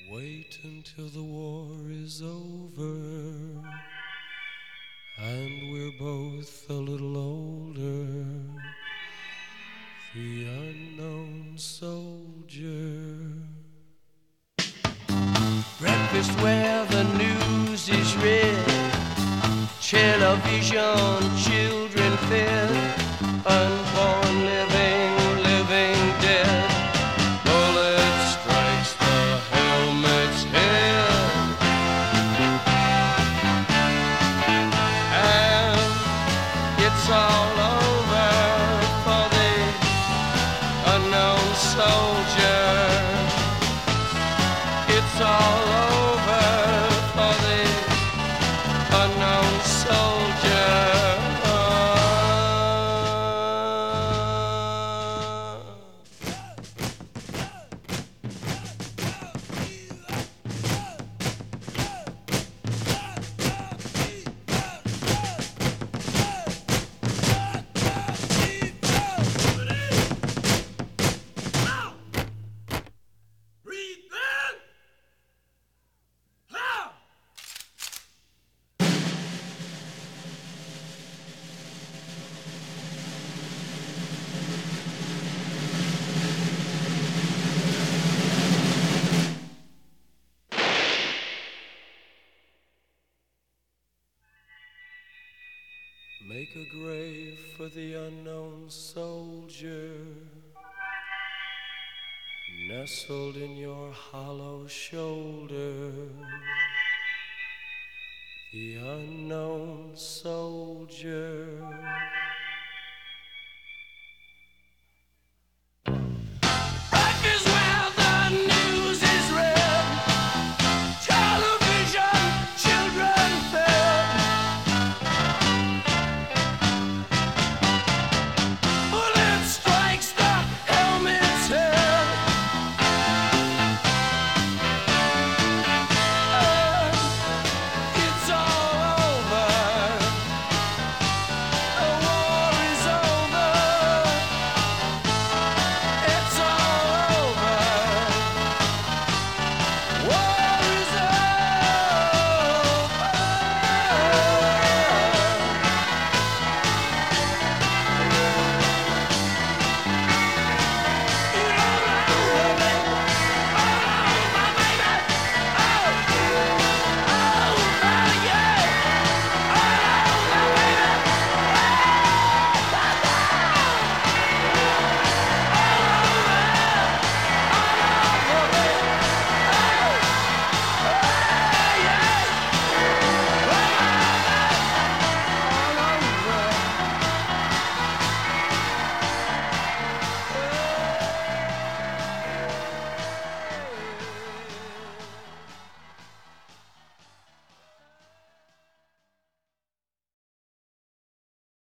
Wait until the war is over and we're both a little older. The unknown soldier. Breakfast where the news is read, television, children fed, unborn living, living dead. Bullet strikes the helmet's head, and it's all over for the unknown soldier. It's all over for the unknown soldier. Make a grave for the unknown soldier, nestled in your hollow shoulder. The unknown soldier.